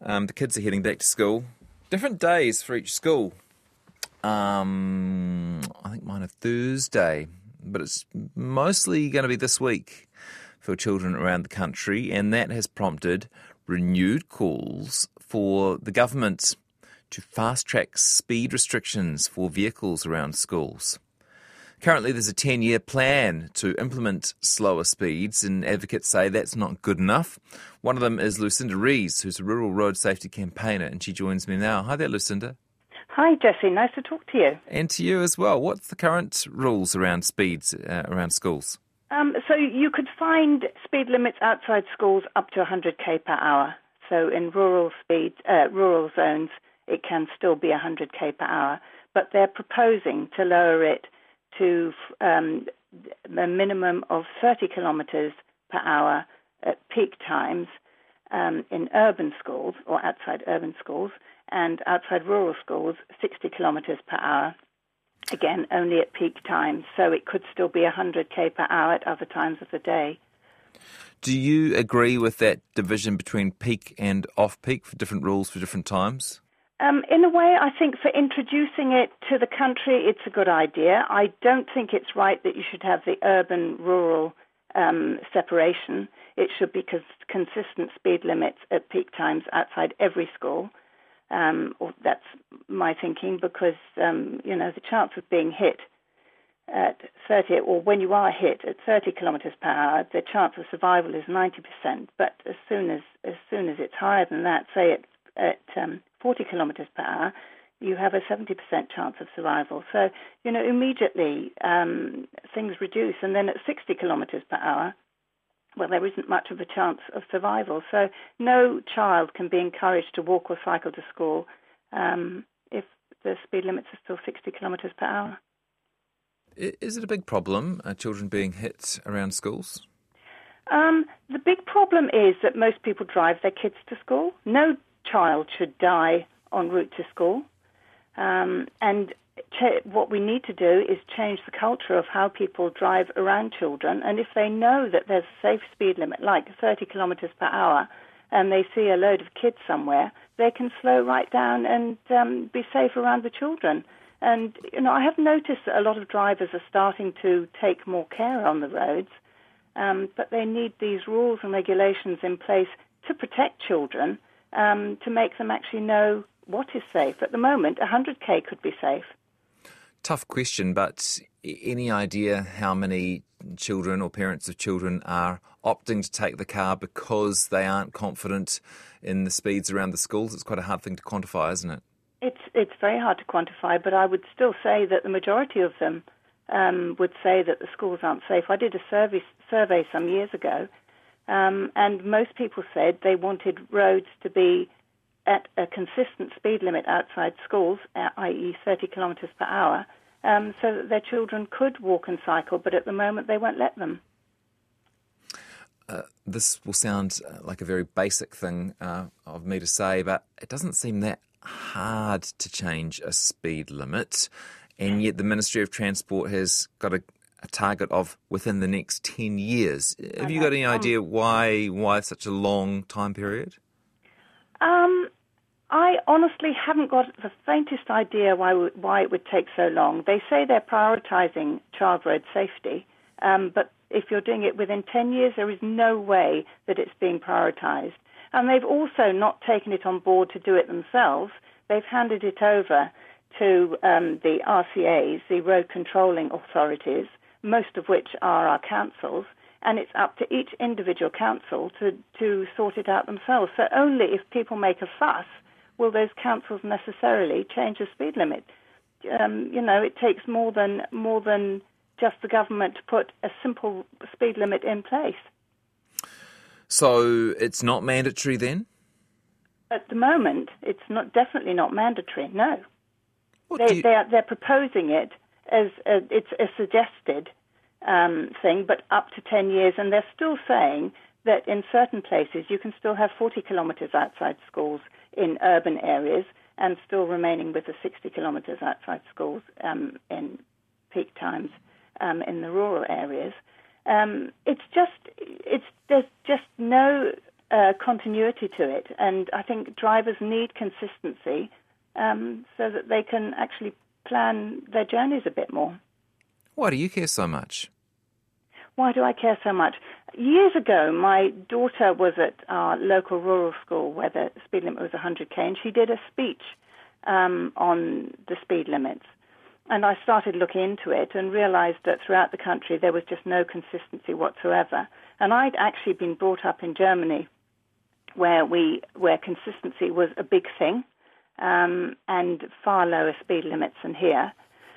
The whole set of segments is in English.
The kids are heading back to school. Different days for each school. I think mine are Thursday, but it's mostly going to be this week for children around the country, and that has prompted renewed calls for the government to fast-track speed restrictions for vehicles around schools. Currently, there's a 10-year plan to implement slower speeds, and advocates say that's not good enough. One of them is Lucinda Rees, who's a rural road safety campaigner, and she joins me now. Hi there, Lucinda. Hi, Jesse. Nice to talk to you. And to you as well. What's the current rules around speeds around schools? So you could find speed limits outside schools up to 100k per hour. So in rural zones, it can still be 100k per hour. But they're proposing to lower it to a minimum of 30 kilometres per hour at peak times in urban schools or outside urban schools, and outside rural schools, 60 kilometres per hour, again, only at peak times. So it could still be 100k per hour at other times of the day. Do you agree with that division between peak and off-peak for different rules for different times? In a way, I think for introducing it to the country, it's a good idea. I don't think it's right that you should have the urban-rural separation. It should be consistent speed limits at peak times outside every school. Or that's my thinking, because, the chance of being hit at 30, or when you are hit at 30 kilometres per hour, the chance of survival is 90%. But as soon as it's higher than that, say at 40 kilometres per hour, you have a 70% chance of survival. So, immediately things reduce. And then at 60 kilometres per hour, well, there isn't much of a chance of survival. So no child can be encouraged to walk or cycle to school if the speed limits are still 60 kilometres per hour. Is it a big problem, children being hit around schools? The big problem is that most people drive their kids to school. No child should die en route to school. What we need to do is change the culture of how people drive around children. And if they know that there's a safe speed limit, like 30 kilometres per hour, and they see a load of kids somewhere, they can slow right down and be safe around the children. And, I have noticed that a lot of drivers are starting to take more care on the roads, but they need these rules and regulations in place to protect children, to make them actually know what is safe. At the moment, 100k could be safe. Tough question, but any idea how many children or parents of children are opting to take the car because they aren't confident in the speeds around the schools? It's quite a hard thing to quantify, isn't it? It's very hard to quantify, but I would still say that the majority of them would say that the schools aren't safe. I did a survey some years ago, and most people said they wanted roads to be at a consistent speed limit outside schools, i.e. 30 kilometres per hour, so that their children could walk and cycle, but at the moment they won't let them. This will sound like a very basic thing of me to say, but it doesn't seem that hard to change a speed limit, and yet the Ministry of Transport has got a target of within the next 10 years. Have you got any idea why such a long time period? I honestly haven't got the faintest idea why it would take so long. They say they're prioritising child road safety, but if you're doing it within 10 years, there is no way that it's being prioritised. And they've also not taken it on board to do it themselves. They've handed it over to the RCAs, the road controlling authorities, most of which are our councils, and it's up to each individual council to sort it out themselves. So only if people make a fuss will those councils necessarily change the speed limit. It takes more than just the government to put a simple speed limit in place. So it's not mandatory then? At the moment, it's definitely not mandatory. No, they're proposing it as it's a suggested thing, but up to 10 years, and they're still saying that in certain places you can still have 40 kilometres outside schools in urban areas and still remaining with the 60 kilometres outside schools in peak times in the rural areas. There's just no continuity to it. And I think drivers need consistency so that they can actually plan their journeys a bit more. Why do you care so much? Why do I care so much? Years ago, my daughter was at our local rural school where the speed limit was 100 km, and she did a speech on the speed limits. And I started looking into it and realized that throughout the country there was just no consistency whatsoever. And I'd actually been brought up in Germany where consistency was a big thing and far lower speed limits than here.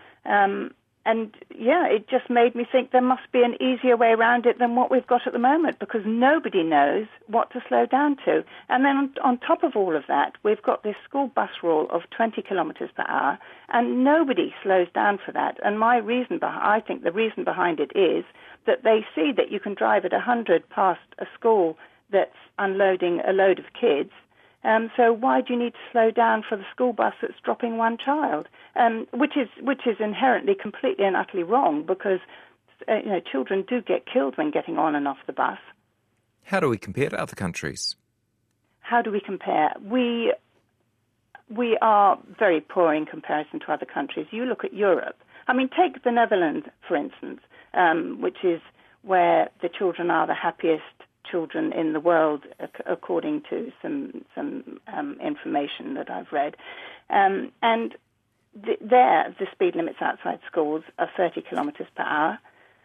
It just made me think there must be an easier way around it than what we've got at the moment, because nobody knows what to slow down to. And then on top of all of that, we've got this school bus rule of 20 kilometres per hour, and nobody slows down for that. And I think the reason behind it is that they see that you can drive at 100 past a school that's unloading a load of kids. So why do you need to slow down for the school bus that's dropping one child? Which is inherently completely and utterly wrong, because children do get killed when getting on and off the bus. How do we compare to other countries? How do we compare? We are very poor in comparison to other countries. You look at Europe. I mean, take the Netherlands, for instance, which is where the children are the happiest children in the world, according to some information that I've read. There, the speed limits outside schools are 30 kilometres per hour.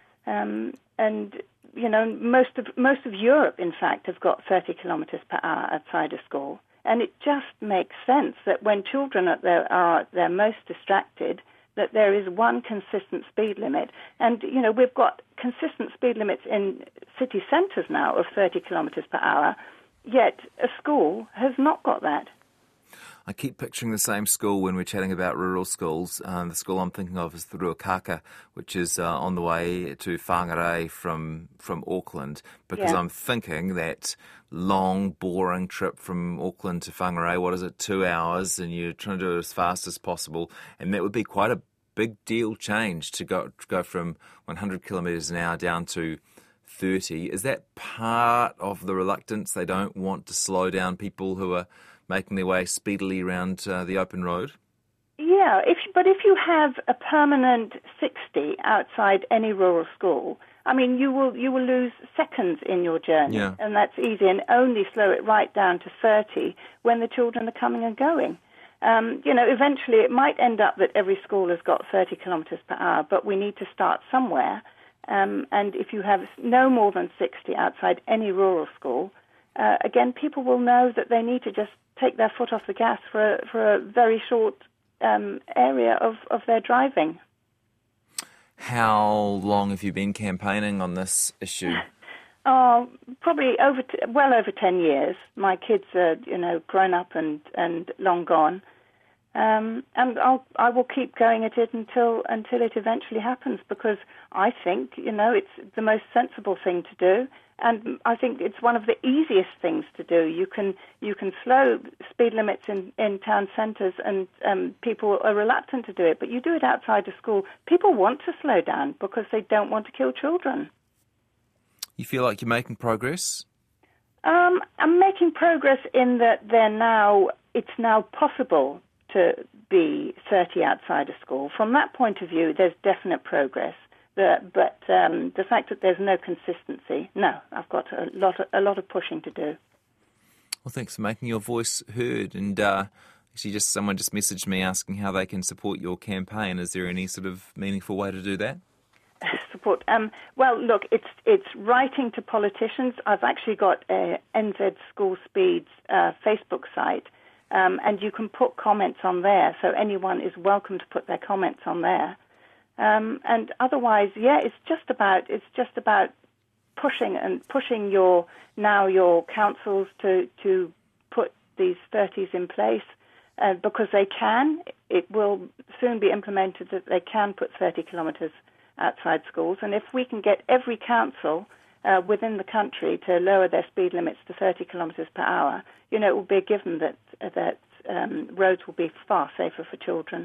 Most of Europe, in fact, have got 30 kilometres per hour outside a school. And it just makes sense that when children are their most distracted, that there is one consistent speed limit. And, we've got consistent speed limits in city centres now of 30 kilometres per hour, yet a school has not got that. I keep picturing the same school when we're chatting about rural schools. The school I'm thinking of is the Ruakaka, which is on the way to Whangarei from Auckland, because I'm thinking that long, boring trip from Auckland to Whangarei, 2 hours, and you're trying to do it as fast as possible, and that would be quite a big deal change to go from 100 kilometres an hour down to 30. Is that part of the reluctance? They don't want to slow down people who are making their way speedily around the open road? Yeah, but if you have a permanent 60 outside any rural school, I mean, you will lose seconds in your journey, and that's easy, and only slow it right down to 30 when the children are coming and going. Eventually it might end up that every school has got 30 kilometres per hour, but we need to start somewhere. And if you have no more than 60 outside any rural school, again, people will know that they need to just take their foot off the gas for a very short area of their driving. How long have you been campaigning on this issue? Oh, probably well over 10 years. My kids are, grown up and long gone. And I will keep going at it until it eventually happens, because I think, it's the most sensible thing to do. And I think it's one of the easiest things to do. You can slow speed limits in town centres, and people are reluctant to do it. But you do it outside of school. People want to slow down because they don't want to kill children. You feel like you're making progress? I'm making progress in that it's now possible to be 30 outside of school. From that point of view, there's definite progress. But the fact that there's no consistency, no, I've got a lot of pushing to do. Well, thanks for making your voice heard. And actually, someone just messaged me asking how they can support your campaign. Is there any sort of meaningful way to do that? Support. Well, look, it's writing to politicians. I've actually got a NZ School Speeds Facebook site, and you can put comments on there. So anyone is welcome to put their comments on there. And otherwise, it's just about pushing your councils to put these 30s in place, because they can. It will soon be implemented that they can put 30 kilometres outside schools, and if we can get every council within the country to lower their speed limits to 30 kilometres per hour, it will be a given that roads will be far safer for children.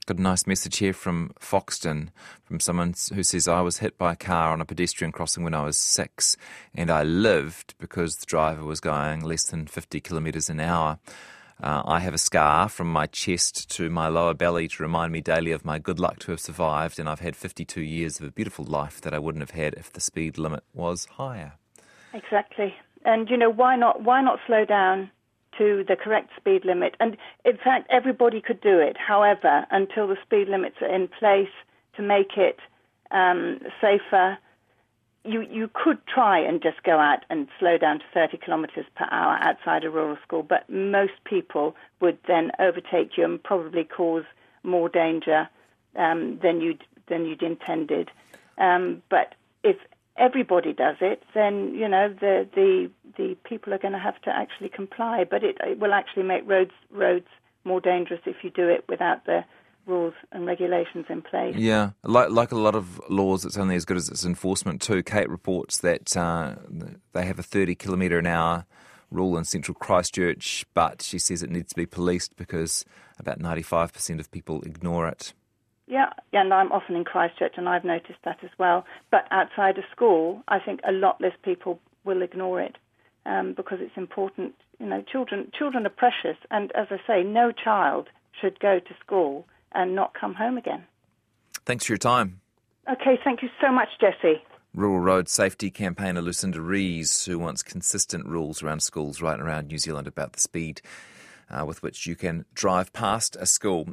Got a nice message here from Foxton, from someone who says, I was hit by a car on a pedestrian crossing when I was 6 and I lived because the driver was going less than 50 kilometres an hour. I have a scar from my chest to my lower belly to remind me daily of my good luck to have survived, and I've had 52 years of a beautiful life that I wouldn't have had if the speed limit was higher. Exactly. And, why not slow down to the correct speed limit? And, in fact, everybody could do it. However, until the speed limits are in place to make it safer, you could try and just go out and slow down to 30 kilometres per hour outside a rural school, but most people would then overtake you and probably cause more danger than you'd intended. But if everybody does it, then the people are going to have to actually comply. But it will actually make roads more dangerous if you do it without the rules and regulations in place. Yeah, like a lot of laws, it's only as good as its enforcement too. Kate reports that they have a 30 kilometre an hour rule in central Christchurch, but she says it needs to be policed because about 95% of people ignore it. Yeah, and I'm often in Christchurch and I've noticed that as well. But outside a school, I think a lot less people will ignore it because it's important. Children are precious, and as I say, no child should go to school and not come home again. Thanks for your time. Okay, thank you so much, Jesse. Rural Road Safety campaigner Lucinda Rees, who wants consistent rules around schools right around New Zealand about the speed with which you can drive past a school.